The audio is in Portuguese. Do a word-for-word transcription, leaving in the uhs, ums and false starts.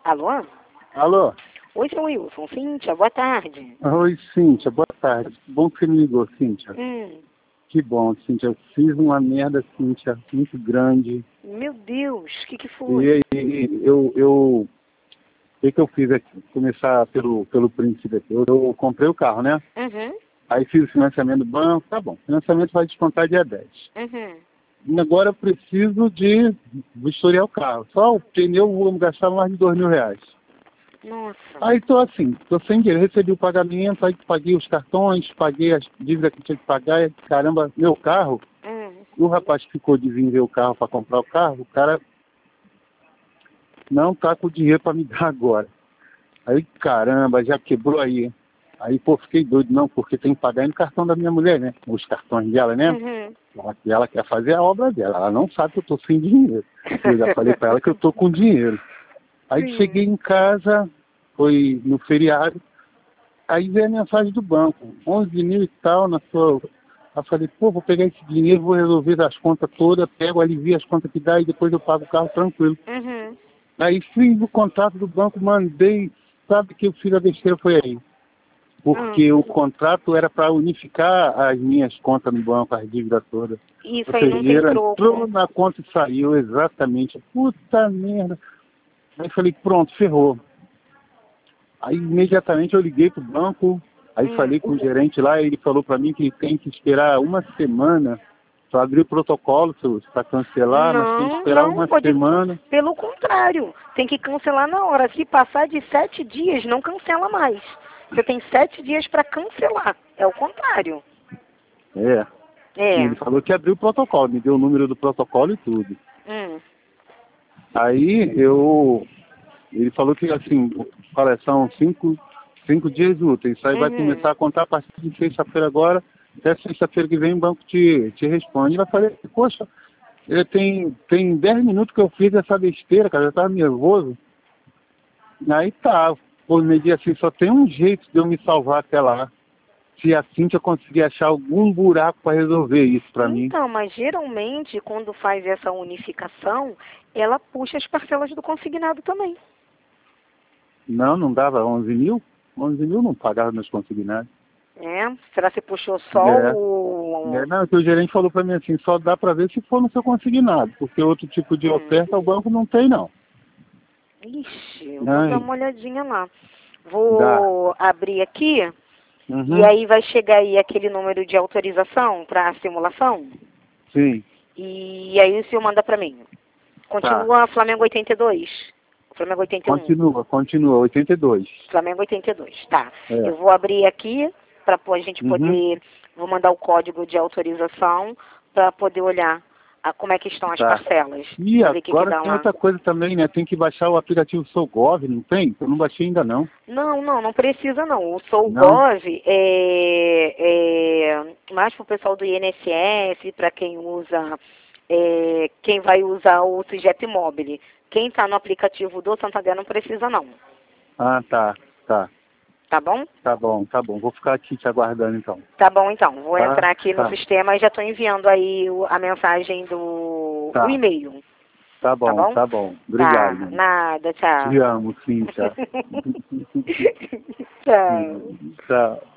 Alô? Alô? Oi, seu Wilson. Cíntia, boa tarde. Oi, Cíntia, boa tarde. Bom que você me ligou, Cíntia. Hum. Que bom, Cíntia. Eu fiz uma merda, Cíntia, muito grande. Meu Deus, o que que foi? E aí, eu, eu, o que que eu fiz aqui? Começar pelo, pelo princípio aqui. Eu, eu comprei o carro, né? Uhum, Aí fiz o financiamento do banco, tá bom. O financiamento vai descontar dia dez. uhum. E agora eu preciso de vistoriar o carro. Só o pneu eu vou gastar mais de dois mil reais. Nossa. Aí tô assim, tô sem dinheiro, recebi o pagamento, aí paguei os cartões, paguei as dívidas que tinha que pagar, e, caramba, meu carro, Hum. o rapaz que ficou de vir ver o carro para comprar o carro, o cara não tá com dinheiro para me dar agora. Aí, caramba, já quebrou aí. Aí, pô, fiquei doido, não, porque tem que pagar no cartão da minha mulher, né? Os cartões dela, né? Uhum. Ela, ela quer fazer a obra dela, ela não sabe que eu tô sem dinheiro. Eu já falei para ela que eu tô com dinheiro. Aí Sim. cheguei em casa, foi no feriado, aí veio a mensagem do banco, onze mil e tal na sua... Aí eu falei, pô, vou pegar esse dinheiro, vou resolver as contas todas, pego, alivio as contas que dá e depois eu pago o carro tranquilo. Uhum. Aí fiz o contrato do banco, mandei, sabe que eu fiz a besteira foi aí. Porque Hum. o contrato era para unificar as minhas contas no banco, as dívidas todas. Isso Ou aí seja, não tem dinheiro entrou troco. na conta e saiu, exatamente. Puta merda. Aí falei, pronto, ferrou. Aí imediatamente eu liguei pro banco, aí Hum. falei com o gerente lá, e ele falou para mim que tem que esperar uma semana para abrir o protocolo para cancelar, mas tem que Não, esperar não, uma pode. semana. Pelo contrário, tem que cancelar na hora. Se passar de sete dias, não cancela mais. Você tem sete dias para cancelar. É o contrário. É. E É. ele falou que abriu o protocolo, me deu o número do protocolo e tudo. Hum. Aí eu. Ele falou que assim, olha, são cinco, cinco dias úteis. Isso aí vai Uhum. começar a contar a partir de sexta-feira agora, até sexta-feira que vem o banco te, te responde. Eu falei, poxa, eu tem, tem dez minutos que eu fiz essa besteira, cara, eu tava nervoso. Aí tá, por meio assim, só tem um jeito de eu me salvar até lá. Se a Cíntia conseguir achar algum buraco para resolver isso para mim. Então, mas geralmente, quando faz essa unificação, ela puxa as parcelas do consignado também. Não, não dava onze mil? onze mil não pagava meus consignados. É? Será que você puxou só É. É, o... não, que o gerente falou para mim assim, só dá para ver se for no seu consignado, porque outro tipo de Hum. oferta o banco não tem, não. Ixi, eu vou dar Ai, uma olhadinha lá. dá. Vou abrir aqui e Uhum. aí vai chegar aí aquele número de autorização para a simulação. Sim, E aí o senhor manda para mim. tá. Continua Flamengo oitenta e dois. Flamengo oitenta e um. Continua, continua, oitenta e dois. Flamengo oitenta e dois, tá. É. Eu vou abrir aqui para a gente Uhum. poder, vou mandar o código de autorização para poder olhar a, como é que estão as Tá. parcelas, E para ver o que que agora dá tem lá. outra coisa também, né? Tem que baixar o aplicativo SouGov, não tem? Eu não baixei ainda não. Não, não, não precisa não. O Não? SouGov é, é mais para o pessoal do I N S S, para quem usa, é, quem vai usar o Sigep Mobile. Quem está no aplicativo do Santander não precisa não. Ah, tá, tá. Tá bom? Tá bom, tá bom. Vou ficar aqui te aguardando então. Tá bom, então. Vou Tá? entrar aqui no Tá. sistema e já estou enviando aí o- a mensagem do o Tá. e-mail. Tá Tá bom, bom? tá bom. Tá. Obrigado, mano. Nada. Te Tchau. amo, Cíntia. Tchau. Tchau.